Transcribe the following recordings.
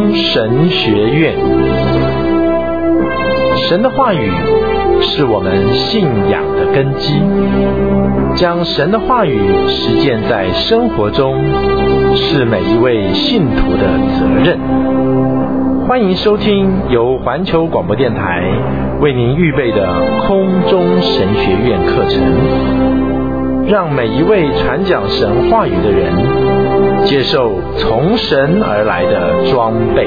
中神学院。神的话语是我们信仰的根基，将神的话语实践在生活中，是每一位信徒的责任。欢迎收听由环球广播电台为您预备的空中神学院课程，让每一位传讲神话语的人接受从神而来的装备。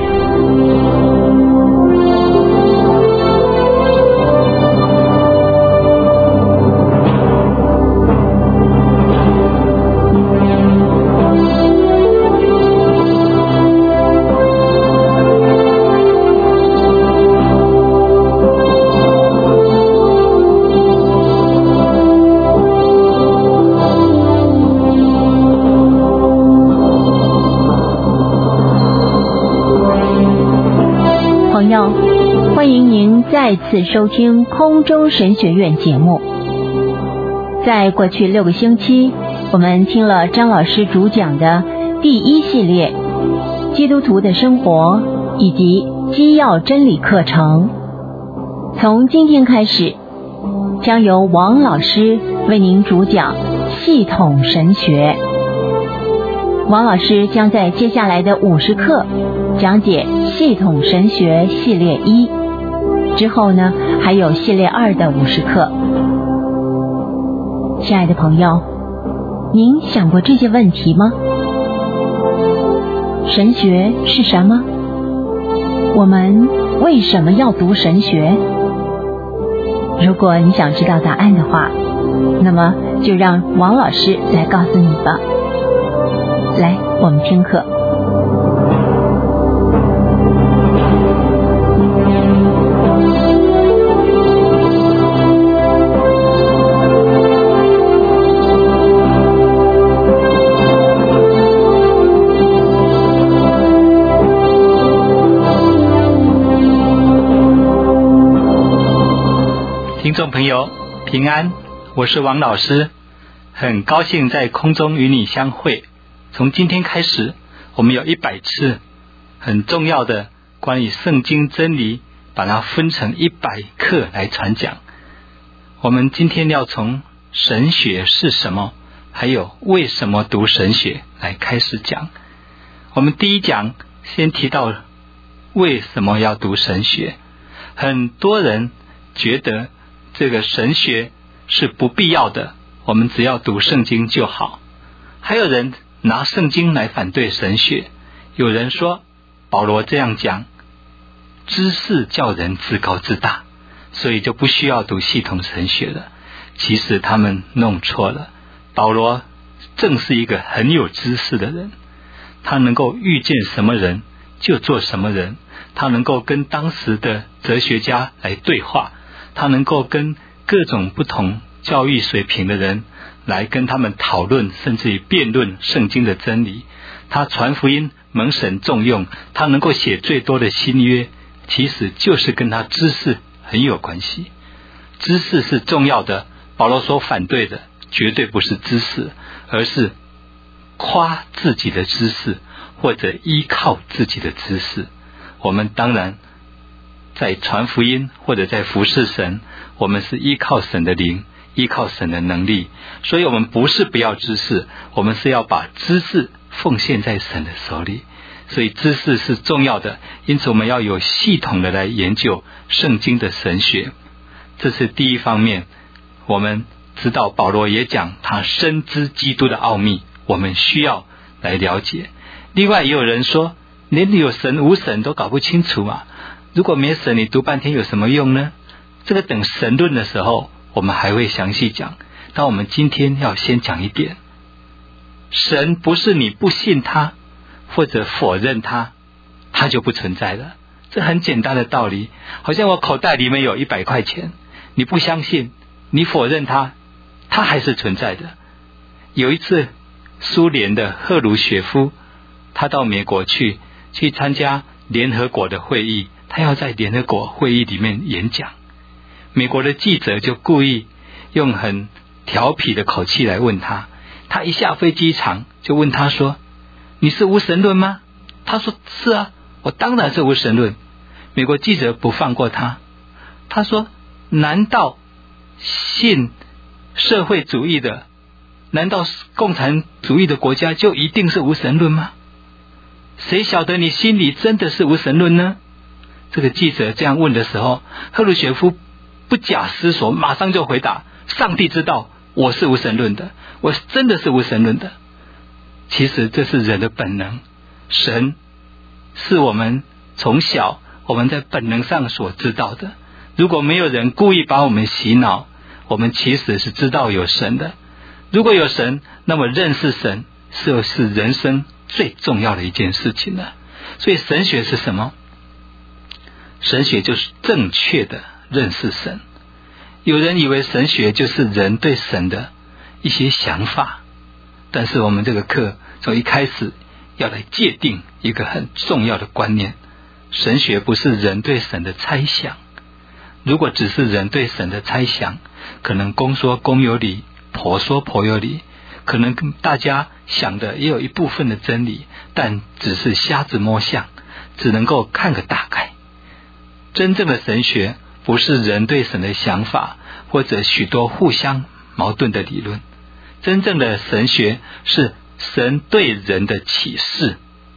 欢迎您再次收听空中神学院节目。在过去6个星期，我们听了张老师主讲的第1系列基督徒的生活以及基要真理课程。从今天开始，将由王老师为您主讲系统神学。王老师将在接下来的50课讲解系统神学系列1，之后呢还有系列2的50课。亲爱的朋友，您想过这些问题吗？神学是什么？我们为什么要读神学？如果你想知道答案的话，那么就让王老师来告诉你吧。来，我们听课。 听众朋友平安，我是王老师，很高兴在空中与你相会。从今天开始，我们有100次很重要的关于圣经真理，把它分成100课来传讲。我们今天要从神学是什么，还有为什么读神学来开始讲。我们第一讲先提到为什么要读神学。很多人觉得这个神学是不必要的，我们只要读圣经就好。还有人拿圣经来反对神学，有人说保罗这样讲，知识叫人自高自大，所以就不需要读系统神学了。其实他们弄错了，保罗正是一个很有知识的人，他能够遇见什么人就做什么人，他能够跟当时的哲学家来对话，他能够跟各种不同教育水平的人来跟他们讨论，甚至于辩论圣经的真理。他传福音蒙神重用，他能够写最多的新约，其实就是跟他知识很有关系。知识是重要的，保罗所反对的绝对不是知识，而是夸自己的知识或者依靠自己的知识。我们当然在传福音或者在服侍神，我们是依靠神的灵，依靠神的能力，所以我们不是不要知识，我们是要把知识奉献在神的手里。所以知识是重要的，因此我们要有系统的来研究圣经的神学。这是第一方面。我们知道保罗也讲他深知基督的奥秘，我们需要来了解。另外也有人说连有神无神都搞不清楚嘛，如果没神你读半天有什么用呢？这个等神论的时候我们还会详细讲，但我们今天要先讲一点，神不是你不信他或者否认他，他就不存在了。这很简单的道理，好像我口袋里面有100块钱，你不相信，你否认他，他还是存在的。有一次苏联的赫鲁雪夫，他到美国去参加联合国的会议，他要在联合国会议里面演讲。美国的记者就故意用很调皮的口气来问他，他一下飞机场就问他说，你是无神论吗？他说是啊， 我当然是无神论。美国记者不放过他，他说，难道信社会主义的，难道共产主义的国家就一定是无神论吗？谁晓得你心里真的是无神论呢？这个记者这样问的时候，赫鲁雪夫不假思索，马上就回答，上帝知道我是无神论的，我真的是无神论的。其实这是人的本能，神是我们从小我们在本能上所知道的。如果没有人故意把我们洗脑，我们其实是知道有神的。如果有神，那么认识神是人生最重要的一件事情了。所以神学是什么？神学就是正确的认识神。有人以为神学就是人对神的一些想法，但是我们这个课从一开始要来界定一个很重要的观念，神学不是人对神的猜想。如果只是人对神的猜想，可能公说公有理，婆说婆有理，可能大家想的也有一部分的真理，但只是瞎子摸象，只能够看个大概。真正的神学不是人对神的想法，或者许多互相矛盾的理论。真正的神学是神对人的启示。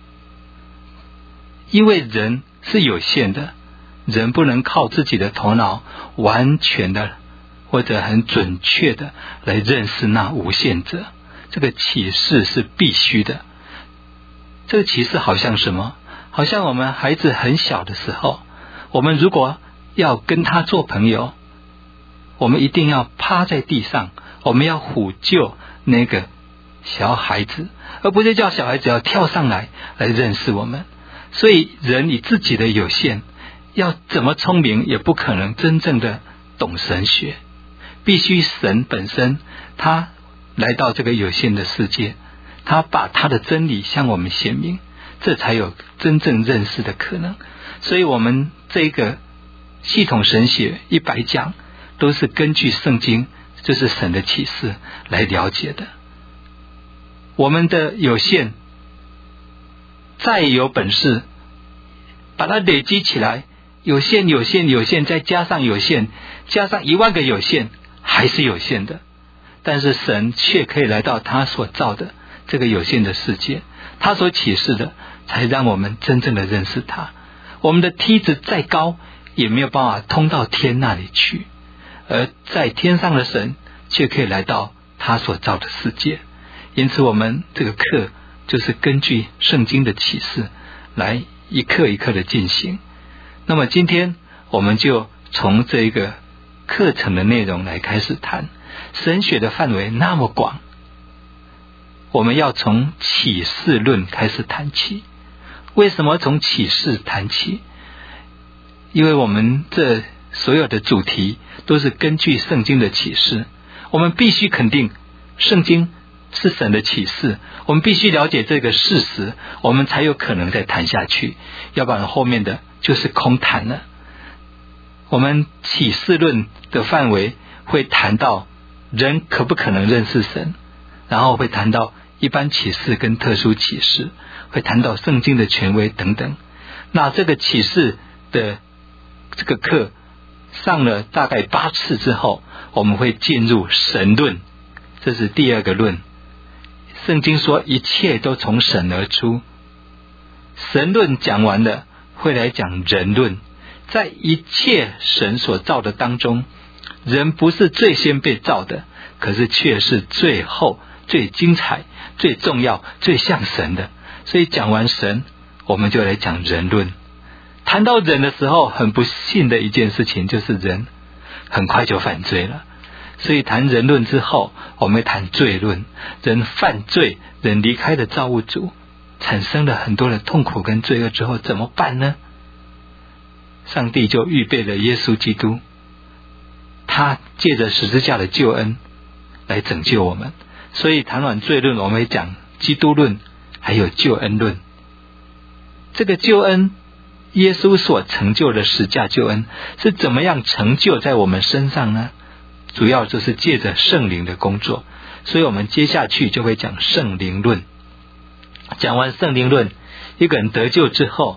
因为人是有限的，人不能靠自己的头脑完全的或者很准确的来认识那无限者，这个启示是必须的。这个启示好像什么？好像我们孩子很小的时候，我们如果要跟他做朋友，我们一定要趴在地上，我们要唬救那个小孩子，而不是叫小孩子要跳上来认识我们。所以人以自己的有限，要怎么聪明也不可能真正的懂神学。必须神本身他来到这个有限的世界，他把他的真理向我们显明，这才有真正认识的可能。所以我们这个系统神学100讲都是根据圣经，就是神的启示来了解的。我们的有限再有本事把它累积起来，有限有限有限，再加上有限，加上10000个有限，还是有限的。但是神却可以来到他所造的这个有限的世界，他所启示的才让我们真正的认识他。我们的梯子再高也没有办法通到天那里去，而在天上的神却可以来到他所造的世界。因此我们这个课就是根据圣经的启示来一课一课的进行。那么今天我们就从这个课程的内容来开始谈。神学的范围那么广，我们要从启示论开始谈起。为什么从启示谈起？因为我们这所有的主题都是根据圣经的启示，我们必须肯定圣经是神的启示，我们必须了解这个事实，我们才有可能再谈下去，要不然后面的就是空谈了。我们启示论的范围会谈到人可不可能认识神，然后会谈到一般启示跟特殊启示，会谈到圣经的权威等等。那这个启示的这个课上了大概8次之后，我们会进入神论，这是第2个论。圣经说一切都从神而出，神论讲完了，会来讲人论。在一切神所造的当中，人不是最先被造的，可是却是最后最精彩最重要最像神的。所以讲完神，我们就来讲人论。谈到人的时候，很不幸的一件事情就是人很快就犯罪了。所以谈人论之后，我们会谈罪论。人犯罪，人离开了造物主，产生了很多的痛苦跟罪恶之后怎么办呢？上帝就预备了耶稣基督，他借着十字架的救恩来拯救我们。所以谈完罪论，我们会讲基督论还有救恩论。这个救恩，耶稣所成就的十架救恩是怎么样成就在我们身上呢？主要就是借着圣灵的工作。所以我们接下去就会讲圣灵论。讲完圣灵论，一个人得救之后，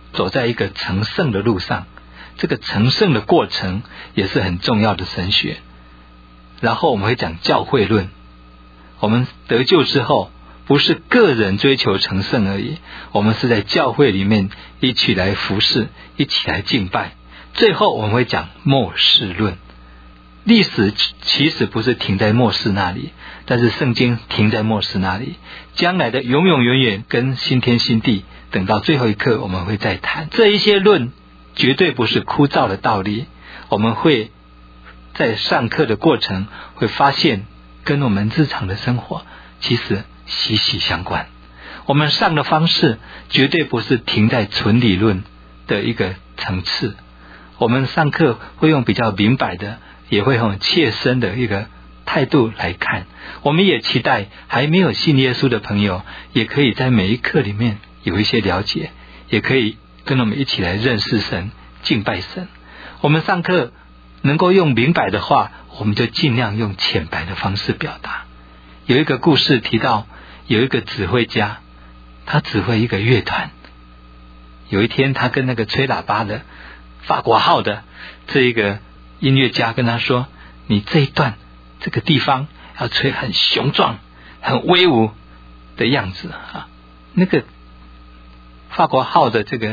走在一个成圣的路上，这个成圣的过程也是很重要的神学。然后我们会讲教会论，我们得救之后不是个人追求成圣而已，我们是在教会里面一起来服侍，一起来敬拜。最后我们会讲末世论，历史其实不是停在末世那里，但是圣经停在末世那里，将来的永永远远跟新天新地，等到最后一刻我们会再谈。这一些论绝对不是枯燥的道理，我们会在上课的过程会发现跟我们日常的生活其实息息相关。我们上的方式绝对不是停在纯理论的一个层次，我们上课会用比较明白的，也会很切身的一个态度来看。我们也期待还没有信耶稣的朋友也可以在每一课里面有一些了解，也可以跟我们一起来认识神，敬拜神。我们上课能够用明白的话，我们就尽量用浅白的方式表达。有一个故事提到，有一个指挥家，他指挥一个乐团。有一天他跟那个吹喇叭的法国号的这一个音乐家跟他说，你这一段这个地方要吹很雄壮很威武的样子啊。那个法国号的这个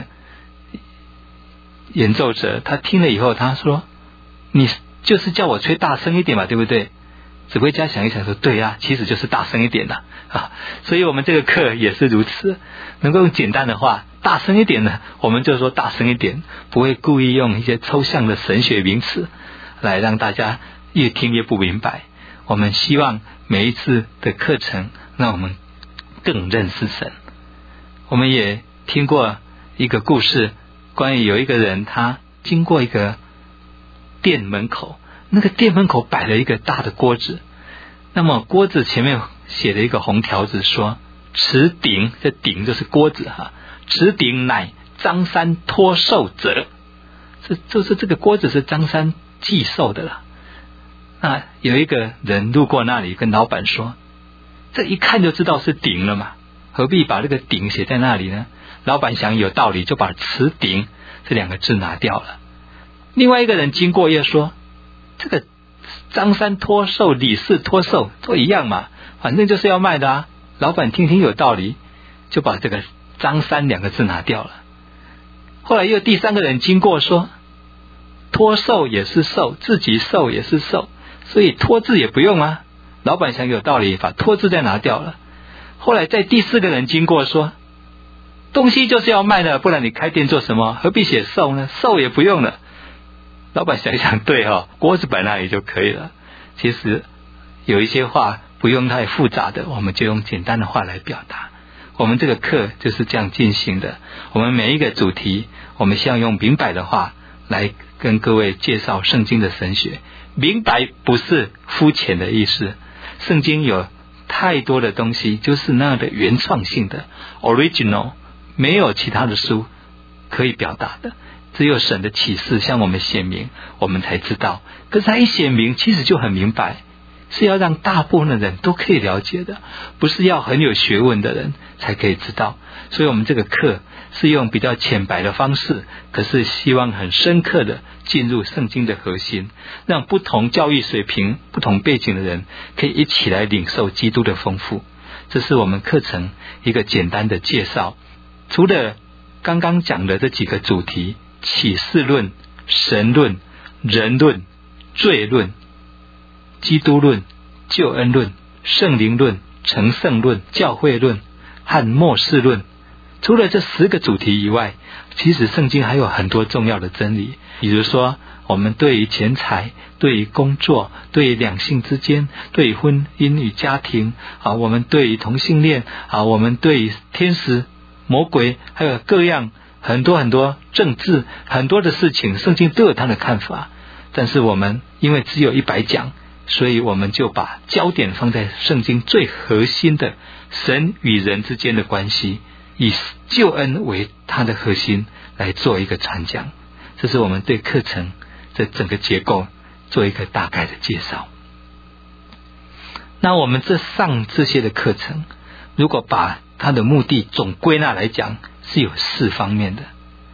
演奏者他听了以后，他说，你就是叫我吹大声一点嘛，对不对？指挥家想一想说，对啊，其实就是大声一点啦啊。所以我们这个课也是如此，能够用简单的话大声一点呢，我们就说大声一点，不会故意用一些抽象的神学名词来让大家越听越不明白。我们希望每一次的课程让我们更认识神。我们也听过一个故事，关于有一个人他经过一个店门口，那个店门口摆了一个大的锅子，那么锅子前面写了一个红条子说，此鼎，这鼎就是锅子哈，此鼎乃张三托寿者，就是这个锅子是张三寄寿的了。那有一个人路过那里跟老板说，这一看就知道是鼎了嘛，何必把这个鼎写在那里呢？老板想有道理，就把此鼎这两个字拿掉了。另外一个人经过又说，这个张三托寿李四托寿都一样嘛，反正就是要卖的啊。老板听听有道理，就把这个张三两个字拿掉了。后来又第三个人经过说，托寿也是寿，自己寿也是寿，所以托字也不用啊。老板想有道理，把托字再拿掉了。后来在第四个人经过说，东西就是要卖的，不然你开店做什么？何必写寿呢？寿也不用了。老板想一想，对哦，锅子摆那里就可以了。其实有一些话不用太复杂的，我们就用简单的话来表达。我们这个课就是这样进行的。我们每一个主题，我们希望用明白的话来跟各位介绍圣经的神学。明白不是肤浅的意思，圣经有太多的东西就是那样的原创性的 original， 没有其他的书可以表达的，只有神的启示向我们显明，我们才知道。可是他一显明其实就很明白，是要让大部分的人都可以了解的，不是要很有学问的人才可以知道。所以我们这个课是用比较浅白的方式，可是希望很深刻的进入圣经的核心，让不同教育水平不同背景的人可以一起来领受基督的丰富。这是我们课程一个简单的介绍。除了刚刚讲的这几个主题，启示论、神论、人论、罪论、基督论、救恩论、圣灵论、成圣论、教会论和末世论，除了这10个主题以外，其实圣经还有很多重要的真理。比如说我们对于钱财、对于工作、对于两性之间、对于婚姻与家庭我们对于同性恋我们对于天使、魔鬼，还有各样很多政治很多的事情，圣经都有他的看法。但是我们因为只有100讲，所以我们就把焦点放在圣经最核心的神与人之间的关系，以救恩为它的核心来做一个传讲。这是我们对课程这整个结构做一个大概的介绍。那我们上这些的课程，如果把它的目的总归纳来讲，是有4方面的。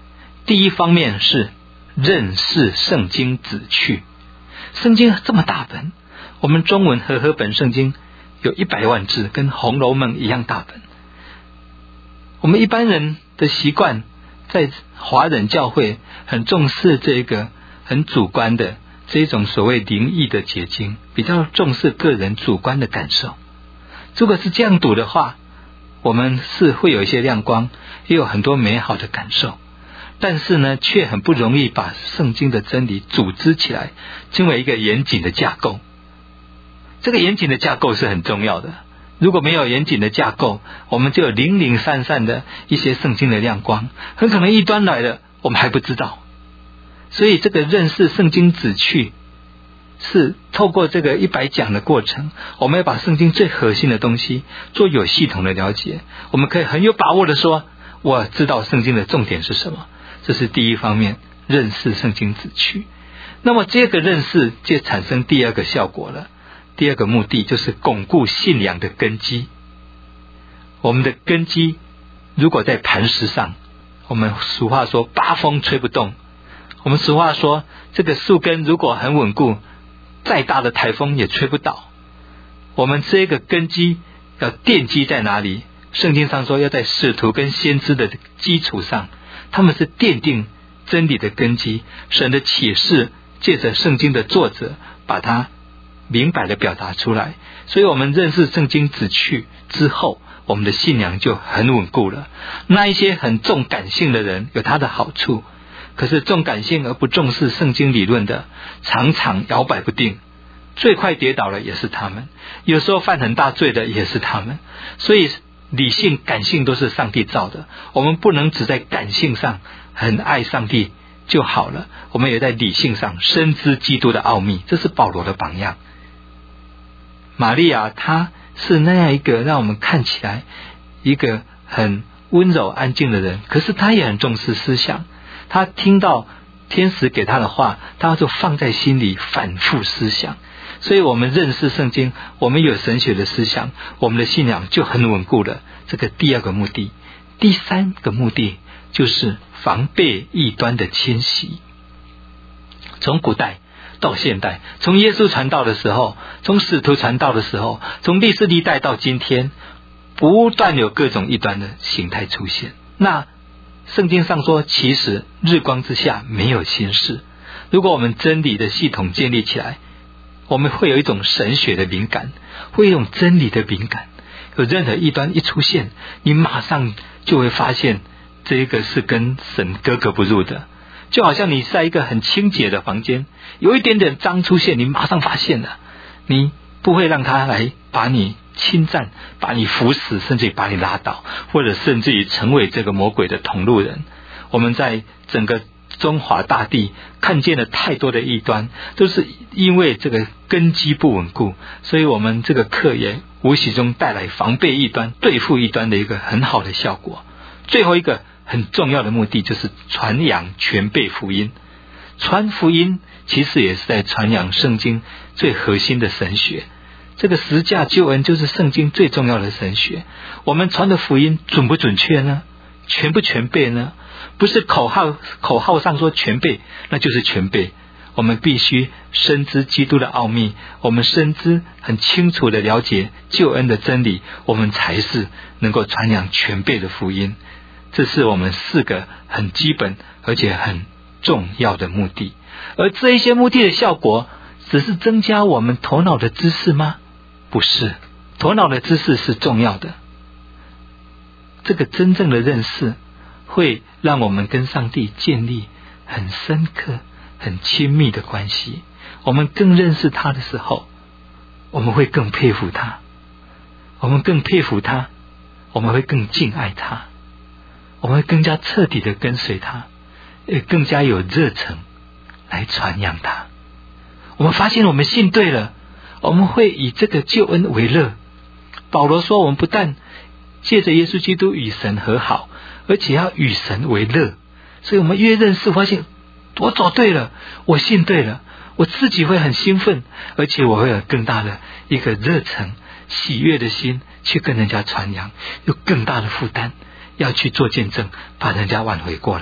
第一方面是认识圣经旨趣。圣经这么大本，我们中文和合本圣经有100万字，跟《红楼梦》一样大本。我们一般人的习惯，在华人教会很重视这个很主观的这种所谓灵异的解经，比较重视个人主观的感受。如果是这样读的话，我们是会有一些亮光，也有很多美好的感受，但是呢，却很不容易把圣经的真理组织起来，成为一个严谨的架构。这个严谨的架构是很重要的。如果没有严谨的架构，我们就有零零散散的一些圣经的亮光，很可能异端来了，我们还不知道。所以这个认识圣经旨趣，是透过这个100讲的过程，我们要把圣经最核心的东西做有系统的了解，我们可以很有把握的说，我知道圣经的重点是什么。这是第一方面，认识圣经旨趣。那么这个认识就产生第二个效果了。第二个目的就是巩固信仰的根基。我们的根基如果在磐石上，我们俗话说8风吹不动，我们俗话说这个树根如果很稳固，再大的台风也吹不倒。我们这个根基要奠基在哪里？圣经上说要在使徒跟先知的基础上，他们是奠定真理的根基。神的启示借着圣经的作者把它明白的表达出来，所以我们认识圣经旨趣之后，我们的信仰就很稳固了。那一些很重感性的人有他的好处，可是重感性而不重视圣经理论的，常常摇摆不定，最快跌倒了也是他们，有时候犯很大罪的也是他们。所以理性感性都是上帝造的，我们不能只在感性上很爱上帝就好了，我们也在理性上深知基督的奥秘。这是保罗的榜样。玛利亚她是那样一个让我们看起来一个很温柔安静的人，可是她也很重视思想。她听到天使给她的话，她就放在心里反复思想。所以我们认识圣经，我们有神学的思想，我们的信仰就很稳固了。这个第二个目的。第三个目的就是防备异端的侵袭。从古代到现代，从耶稣传道的时候，从使徒传道的时候，从历世历代到今天，不断有各种异端的形态出现。那圣经上说，其实日光之下没有新事。如果我们真理的系统建立起来，我们会有一种神学的敏感，会有一种真理的敏感。有任何异端一出现，你马上就会发现这个是跟神格格不入的。就好像你在一个很清洁的房间，有一点点脏出现，你马上发现了，你不会让他来把你侵占，把你腐蚀，甚至于把你拉倒，或者甚至于成为这个魔鬼的同路人。我们在整个中华大地看见了太多的异端，都是因为这个根基不稳固。所以我们这个课也无形中带来防备异端、对付异端的一个很好的效果。最后一个很重要的目的就是传扬全备福音。传福音其实也是在传扬圣经最核心的神学。这个十架救恩就是圣经最重要的神学。我们传的福音准不准确呢？全不全备呢？不是口号上说全备，那就是全备。我们必须深知基督的奥秘，我们深知很清楚的了解救恩的真理，我们才是能够传扬全备的福音。这是我们4个很基本而且很重要的目的。而这一些目的的效果只是增加我们头脑的知识吗？不是，头脑的知识是重要的。这个真正的认识会让我们跟上帝建立很深刻很亲密的关系。我们更认识他的时候，我们会更佩服他，我们更佩服他，我们会更敬爱他，我们会更加彻底的跟随他，也更加有热忱来传扬他。我们发现我们信对了，我们会以这个救恩为乐。保罗说，我们不但借着耶稣基督与神和好，而且要与神为乐。所以我们越认识，发现我走对了，我信对了，我自己会很兴奋，而且我会有更大的一个热忱喜悦的心去跟人家传扬，有更大的负担要去做见证，把人家挽回过来。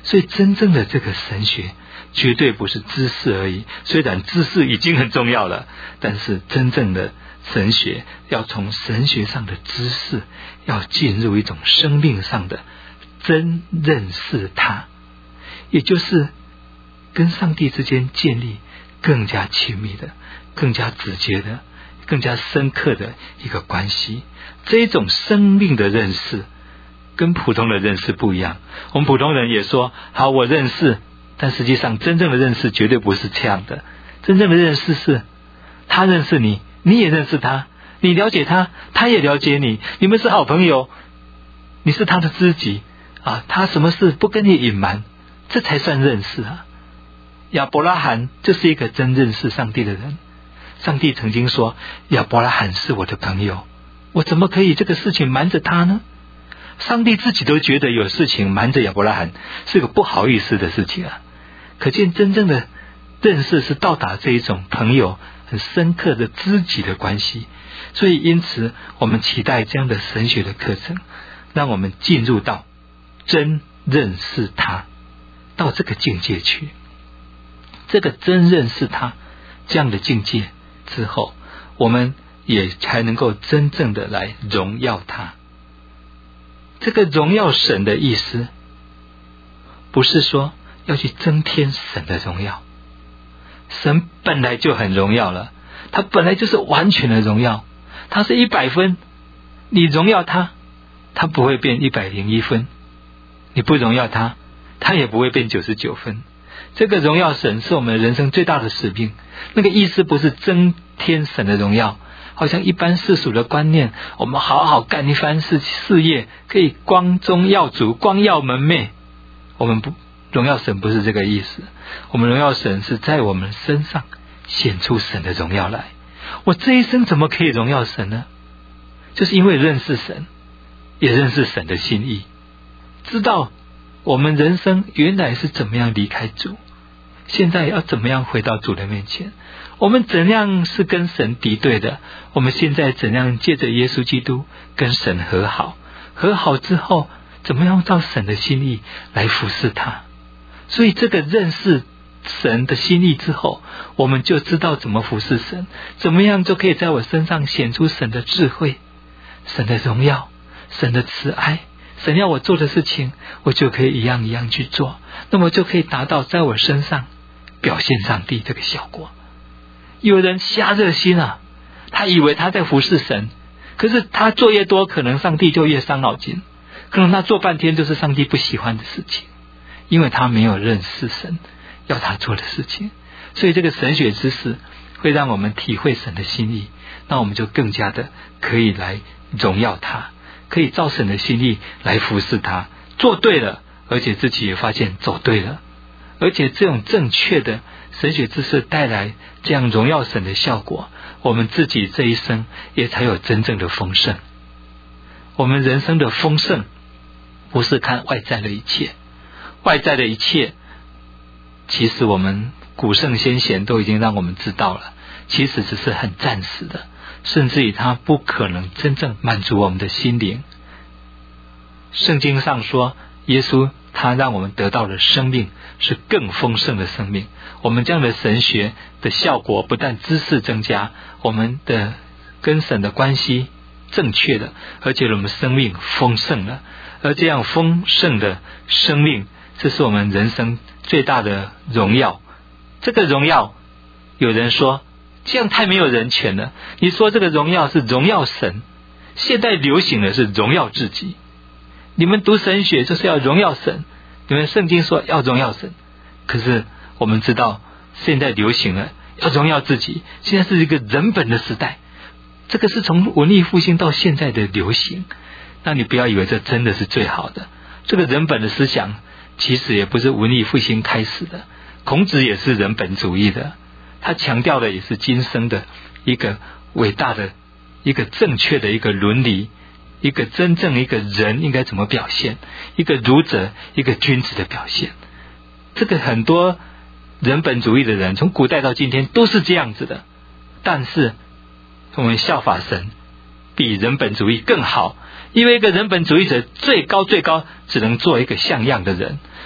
所以真正的这个神学绝对不是知识而已，虽然知识已经很重要了，但是真正的神学要从神学上的知识，要进入一种生命上的真认识他，也就是跟上帝之间建立更加亲密的、更加直接的、更加深刻的一个关系。这种生命的认识跟普通的认识不一样。我们普通人也说好我认识，但实际上真正的认识绝对不是这样的。真正的认识是他认识你，你也认识他，你了解他，他也了解你，你们是好朋友，你是他的知己啊，他什么事不跟你隐瞒，这才算认识啊。亚伯拉罕就是一个真认识上帝的人。上帝曾经说亚伯拉罕是我的朋友，我怎么可以这个事情瞒着他呢？上帝自己都觉得有事情瞒着亚伯拉罕是个不好意思的事情啊。可见真正的认识是到达这一种朋友很深刻的知己的关系。所以因此我们期待这样的神学的课程，让我们进入到真认识他，到这个境界去。这个真认识他这样的境界之后，我们也才能够真正的来荣耀他。这个荣耀神的意思不是说要去增添神的荣耀，神本来就很荣耀了，他本来就是完全的荣耀，他是100分，你荣耀他，他不会变101分，你不荣耀他，他也不会变99分。这个荣耀神是我们人生最大的使命。那个意思不是增添神的荣耀，好像一般世俗的观念，我们好好干一番事业，可以光宗耀祖、光耀门楣。我们不荣耀神不是这个意思，我们荣耀神是在我们身上显出神的荣耀来。我这一生怎么可以荣耀神呢？就是因为认识神，也认识神的心意，知道我们人生原来是怎么样离开主，现在要怎么样回到主的面前，我们怎样是跟神敌对的，我们现在怎样借着耶稣基督跟神和好，和好之后怎么样照神的心意来服侍他。所以这个认识神的心意之后，我们就知道怎么服侍神，怎么样就可以在我身上显出神的智慧、神的荣耀、神的慈爱，神要我做的事情我就可以一样一样去做，那么就可以达到在我身上表现上帝这个效果。有人瞎热心啊，他以为他在服侍神，可是他做越多，可能上帝就越伤脑筋，可能他做半天就是上帝不喜欢的事情，因为他没有认识神要他做的事情。所以这个神学知识会让我们体会神的心意，那我们就更加的可以来荣耀他，可以照神的心意来服侍他，做对了，而且自己也发现走对了，而且这种正确的神学知识带来这样荣耀神的效果，我们自己这一生也才有真正的丰盛。我们人生的丰盛不是看外在的一切，外在的一切其实我们古圣先贤都已经让我们知道了，其实只是很暂时的，甚至于它不可能真正满足我们的心灵。圣经上说耶稣他让我们得到的生命是更丰盛的生命。我们这样的神学的效果不但知识增加，我们的跟神的关系正确的，而且我们生命丰盛了。而这样丰盛的生命，这是我们人生最大的荣耀。这个荣耀有人说这样太没有人权了，你说这个荣耀是荣耀神，现在流行的是荣耀自己。你们读神学就是要荣耀神，你们圣经说要荣耀神，可是我们知道现在流行了要荣耀自己，现在是一个人本的时代，这个是从文艺复兴到现在的流行。那你不要以为这真的是最好的，这个人本的思想其实也不是文艺复兴开始的，孔子也是人本主义的，他强调的也是今生的一个伟大的一个正确的一个伦理，一个真正一个人应该怎么表现，一个儒者一个君子的表现。这个很多人本主义的人从古代到今天都是这样子的，但是我们效法神比人本主义更好，因为一个人本主义者最高只能做一个像样的人，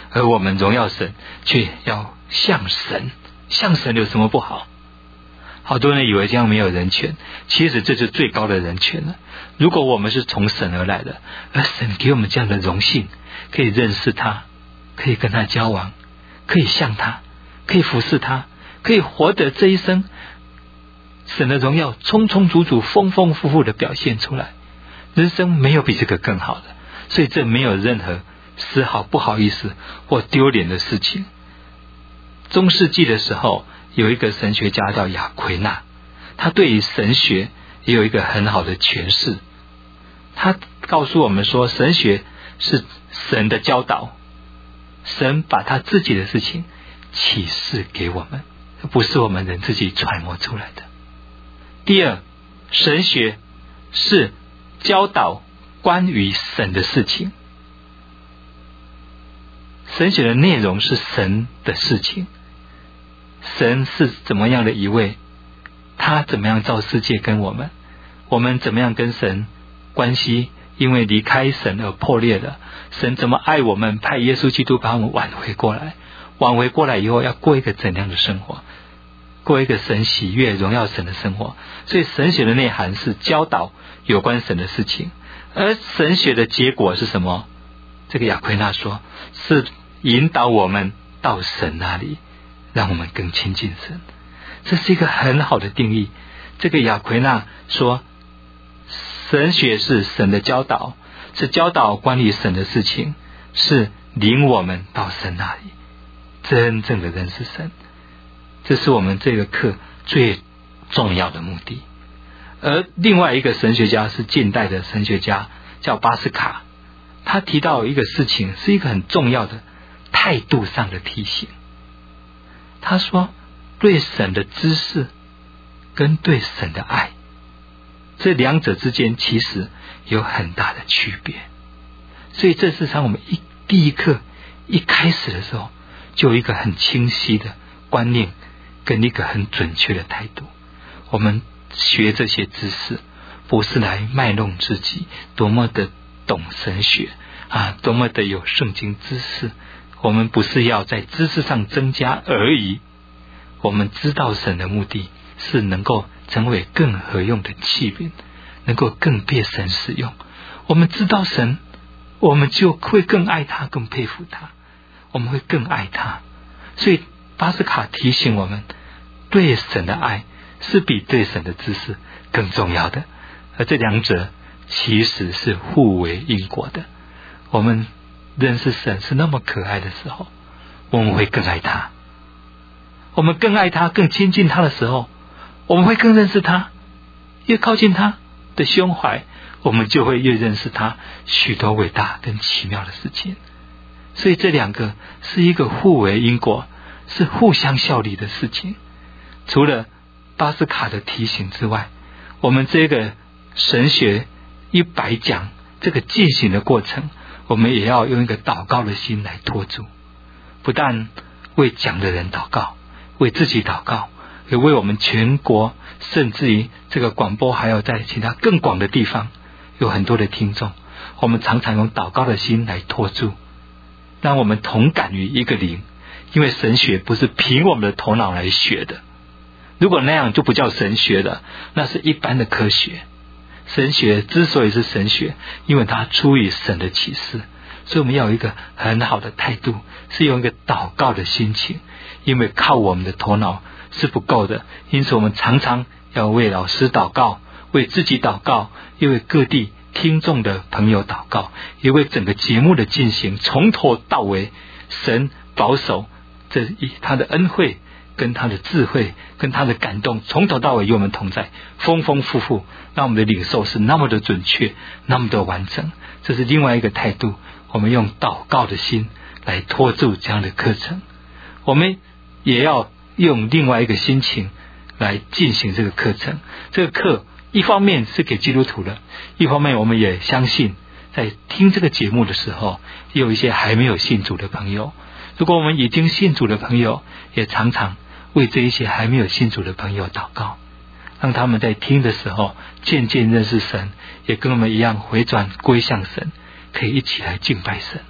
而我们荣耀神却要像神，像神有什么不好？好多人以为这样没有人权，其实这是最高的人权了。如果我们是从神而来的，而神给我们这样的荣幸，可以认识他，可以跟他交往，可以像他，可以服侍他，可以活得这一生神的荣耀充充足足丰丰富富的表现出来，人生没有比这个更好的，所以这没有任何丝毫不好意思或丢脸的事情。中世纪的时候，有一个神学家叫亚奎那，他对于神学也有一个很好的诠释。他告诉我们说，神学是神的教导，神把他自己的事情启示给我们，不是我们人自己揣摩出来的。第二，神学是教导关于神的事情，神学的内容是神的事情，神是怎么样的一位，他怎么样造世界跟我们怎么样跟神关系因为离开神而破裂了，神怎么爱我们，派耶稣基督把我们挽回过来，挽回过来以后要过一个怎样的生活，过一个神喜悦荣耀神的生活。所以神学的内涵是教导有关神的事情，而神学的结果是什么？这个亚奎那说是引导我们到神那里，让我们更亲近神。这是一个很好的定义。这个亚奎那说，神学是神的教导，是教导关于神的事情，是领我们到神那里，真正的认识神。这是我们这个课最重要的目的。而另外一个神学家是近代的神学家，叫巴斯卡，他提到一个事情，是一个很重要的态度上的提醒。他说，对神的知识跟对神的爱，这两者之间其实有很大的区别。所以这是让我们第一课一开始的时候就有一个很清晰的观念跟一个很准确的态度。我们学这些知识不是来卖弄自己多么的懂神学多么的有圣经知识，我们不是要在知识上增加而已。我们知道神的目的是能够成为更合用的器皿，能够更被神使用。我们知道神，我们就会更爱他，更佩服他，我们会更爱他。所以巴斯卡提醒我们，对神的爱是比对神的知识更重要的，而这两者其实是互为因果的。我们认识神是那么可爱的时候，我们会更爱他。我们更爱他，更亲近他的时候，我们会更认识他。越靠近他的胸怀，我们就会越认识他许多伟大跟奇妙的事情。所以这两个是一个互为因果，是互相效力的事情。除了巴斯卡的提醒之外，我们这个神学100讲这个进行的过程，我们也要用一个祷告的心来托住，不但为讲的人祷告，为自己祷告，也为我们全国，甚至于这个广播还有在其他更广的地方有很多的听众，我们常常用祷告的心来托住，让我们同感于一个灵。因为神学不是凭我们的头脑来学的，如果那样就不叫神学了，那是一般的科学。神学之所以是神学，因为它出于神的启示，所以我们要有一个很好的态度，是用一个祷告的心情。因为靠我们的头脑是不够的，因此我们常常要为老师祷告，为自己祷告，也为各地听众的朋友祷告，也为整个节目的进行从头到尾神保守他的恩惠跟他的智慧跟他的感动从头到尾与我们同在，丰丰富富，让我们的领受是那么的准确，那么的完整。这是另外一个态度，我们用祷告的心来托住这样的课程。我们也要用另外一个心情来进行这个课程。这个课一方面是给基督徒的，一方面我们也相信在听这个节目的时候，也有一些还没有信主的朋友。如果我们已经信主的朋友，也常常为这一些还没有信主的朋友祷告，让他们在听的时候渐渐认识神，也跟我们一样回转归向神，可以一起来敬拜神。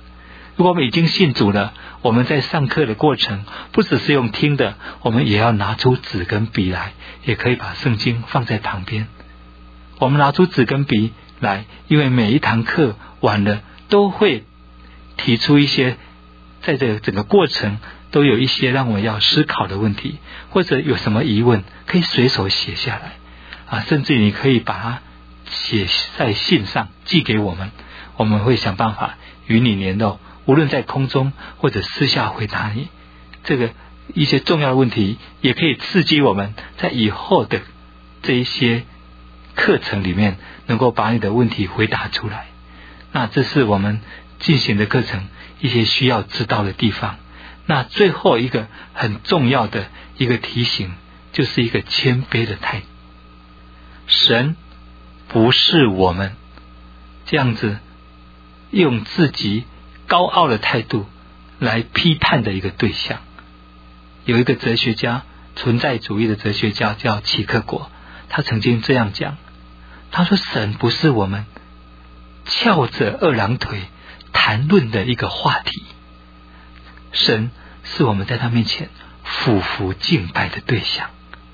如果我们已经信主了，我们在上课的过程不只是用听的，我们也要拿出纸跟笔来，也可以把圣经放在旁边。我们拿出纸跟笔来，因为每一堂课完了都会提出一些，在这整个过程都有一些让我们要思考的问题，或者有什么疑问可以随手写下来甚至你可以把它写在信上寄给我们，我们会想办法与你联络，无论在空中或者私下回答你。这个一些重要的问题也可以刺激我们在以后的这一些课程里面能够把你的问题回答出来。那这是我们进行的课程一些需要知道的地方。那最后一个很重要的一个提醒，就是一个谦卑的态度。神不是我们这样子用自己高傲的态度来批判的一个对象。有一个哲学家，存在主义的哲学家叫齐克果，他曾经这样讲，他说神不是我们翘着二郎腿谈论的一个话题，神是我们在他面前俯伏敬拜的对象。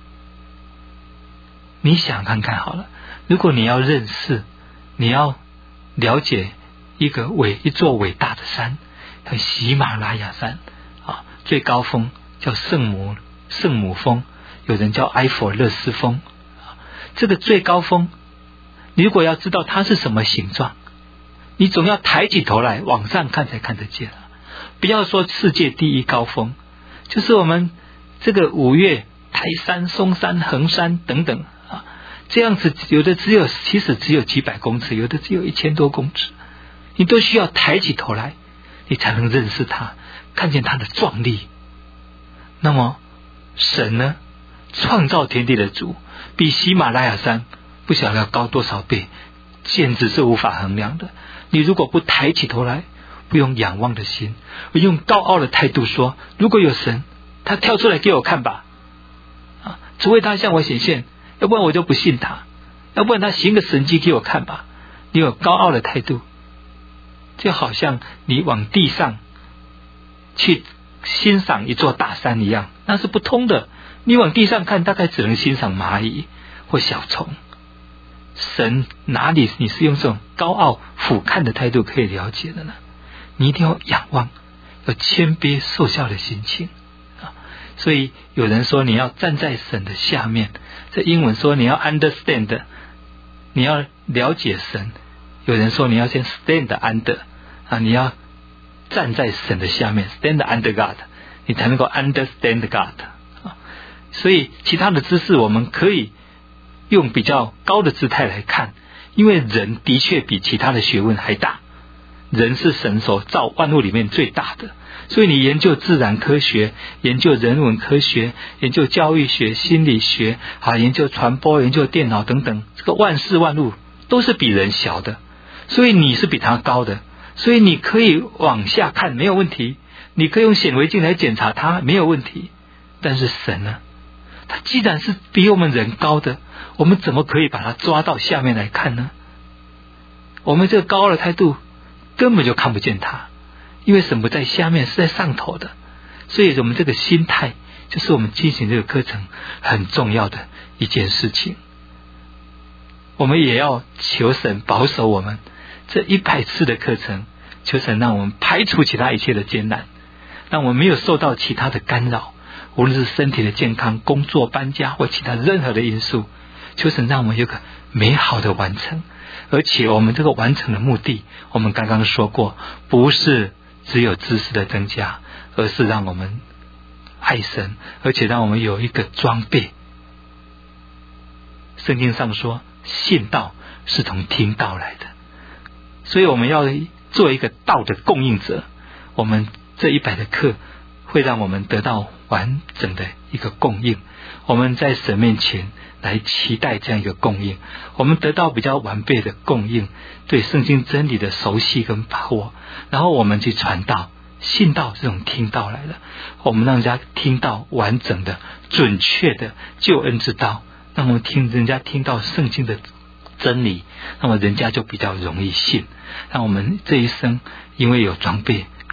你想看看好了，如果你要认识，你要了解一座伟大的山，像喜马拉雅山最高峰叫圣母峰，有人叫埃佛勒斯峰这个最高峰，你如果要知道它是什么形状，你总要抬起头来往上看才看得见不要说世界第一高峰，就是我们这个五岳、台山、松山、横山等等这样子，有的其实只有几百公尺，有的只有1000多公尺，你都需要抬起头来，你才能认识它，看见它的壮丽。那么神呢，创造天地的主，比喜马拉雅山不晓得要高多少倍，简直是无法衡量的。你如果不抬起头来，不用仰望的心，用高傲的态度说，如果有神，他跳出来给我看吧除非他向我显现，要不然我就不信他，要不然他行个神迹给我看吧。你有高傲的态度，就好像你往地上去欣赏一座大山一样，那是不通的。你往地上看，大概只能欣赏蚂蚁或小虫。神哪里你是用这种高傲俯瞰的态度可以了解的呢？你一定要仰望，有谦卑受教的心情所以有人说你要站在神的下面，这英文说你要 understand， 你要了解神。有人说你要先 stand under 你要站在神的下面 stand under God， 你才能够 understand God 所以其他的知识我们可以用比较高的姿态来看，因为人的确比其他的学问还大，人是神所造万物里面最大的。所以你研究自然科学，研究人文科学，研究教育学、心理学研究传播、研究电脑等等，这个万事万物都是比人小的，所以你是比他高的。所以你可以往下看没有问题，你可以用显微镜来检查它没有问题。但是神呢，他既然是比我们人高的，我们怎么可以把它抓到下面来看呢？我们这个高傲的态度根本就看不见它，因为神不在下面，是在上头的。所以我们这个心态就是我们进行这个课程很重要的一件事情。我们也要求神保守我们这100次的课程，求神让我们排除其他一切的艰难，让我们没有受到其他的干扰，无论是身体的健康、工作、搬家或其他任何的因素，求神让我们有个美好的完成。而且我们这个完成的目的，我们刚刚说过，不是只有知识的增加，而是让我们爱神，而且让我们有一个装备。圣经上说信道是从听道来的，所以我们要做一个道的供应者。我们这100的课会让我们得到完整的一个供应，我们在神面前来期待这样一个供应，我们得到比较完备的供应，对圣经真理的熟悉跟把握，然后我们去传道。信道这种听道来的，我们让人家听到完整的准确的救恩之道，让我们人家听到圣经的真理，那么人家就比较容易信。让我们这一生因为有装备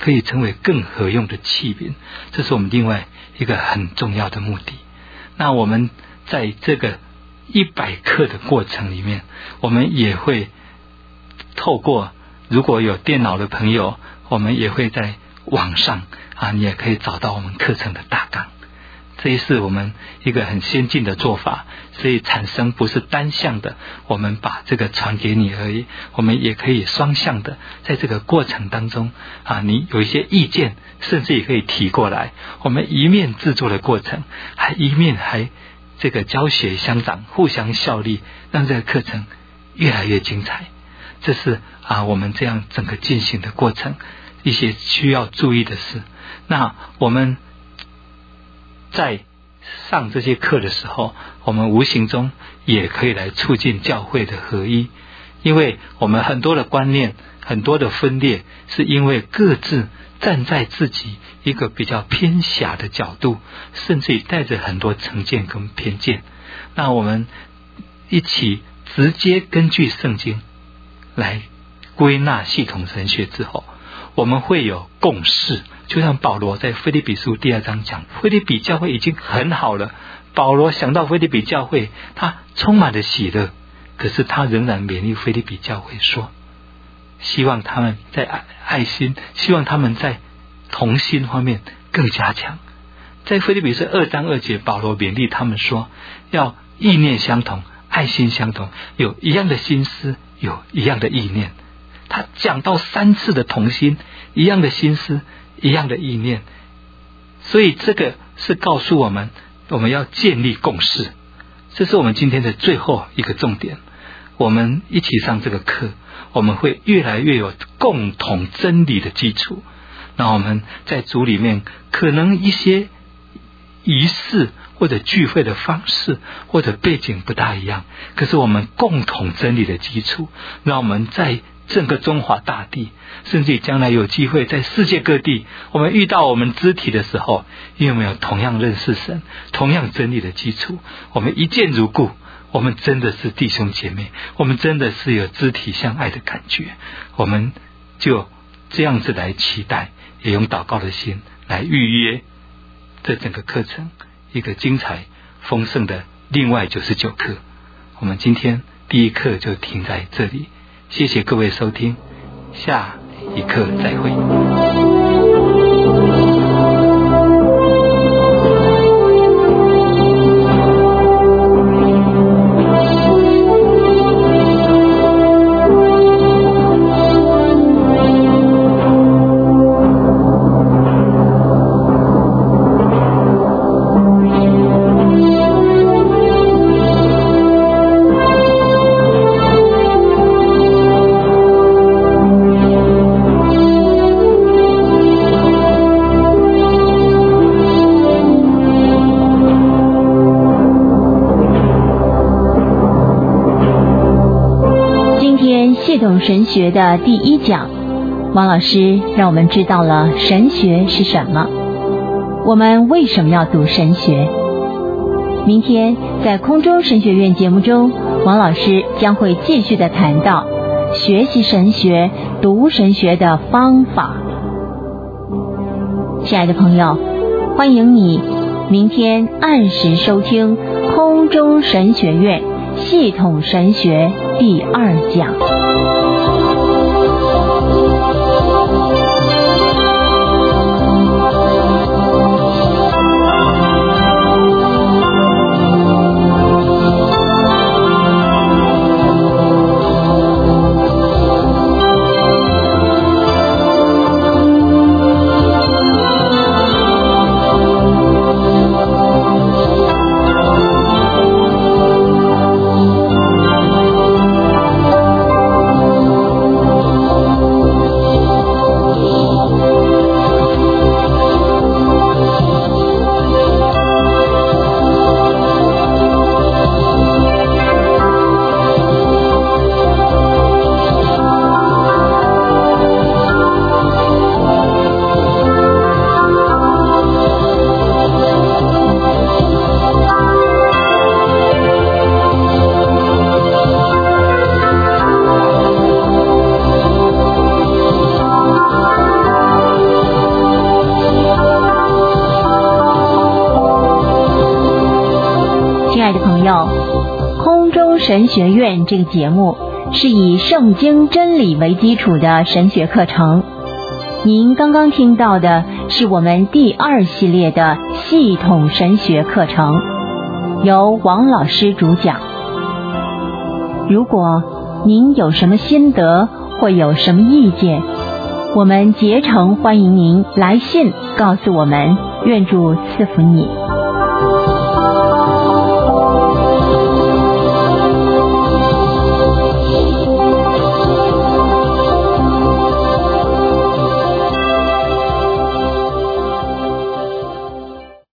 可以成为更合用的器皿，这是我们另外一个很重要的目的。那我们在这个100课的过程里面，我们也会透过，如果有电脑的朋友，我们也会在网上你也可以找到我们课程的大纲。这也是我们一个很先进的做法，所以产生不是单向的，我们把这个传给你而已，我们也可以双向的，在这个过程当中你有一些意见，甚至也可以提过来，我们一面制作的过程，一面还这个教学相长，互相效力，让这个课程越来越精彩。这是我们这样整个进行的过程一些需要注意的事。那我们在上这些课的时候，我们无形中也可以来促进教会的合一，因为我们很多的观念，很多的分裂，是因为各自站在自己一个比较偏狭的角度，甚至于带着很多成见跟偏见。那我们一起直接根据圣经来归纳系统神学之后，我们会有共识。就像保罗在腓立比书2章讲，腓立比教会已经很好了，保罗想到腓立比教会，他充满了喜乐，可是他仍然勉励腓立比教会说，希望他们在爱心，希望他们在同心方面更加强。在腓立比书2章2节，保罗勉励他们说，要意念相同，爱心相同，有一样的心思，有一样的意念。他讲到3次的同心，一样的心思，一样的意念。所以这个是告诉我们，我们要建立共识。这是我们今天的最后一个重点。我们一起上这个课，我们会越来越有共同真理的基础。那我们在组里面可能一些仪式或者聚会的方式或者背景不大一样，可是我们共同真理的基础，让我们在整个中华大地，甚至将来有机会在世界各地，我们遇到我们肢体的时候，因为我们有同样认识神，同样真理的基础，我们一见如故，我们真的是弟兄姐妹，我们真的是有肢体相爱的感觉。我们就这样子来期待，也用祷告的心来预约这整个课程一个精彩丰盛的另外99课。我们今天第1课就停在这里，谢谢各位收听，下一课再会。 神学的第1讲，王老师让我们知道了神学是什么，我们为什么要读神学。明天在空中神学院节目中，王老师将会继续的谈到学习神学、读神学的方法。亲爱的朋友，欢迎你明天按时收听空中神学院系统神学第2讲。 空中神学院这个节目是以圣经真理为基础的神学课程。您刚刚听到的是我们第2系列的系统神学课程，由王老师主讲。如果您有什么心得或有什么意见，我们竭诚欢迎您来信告诉我们，愿主赐福你。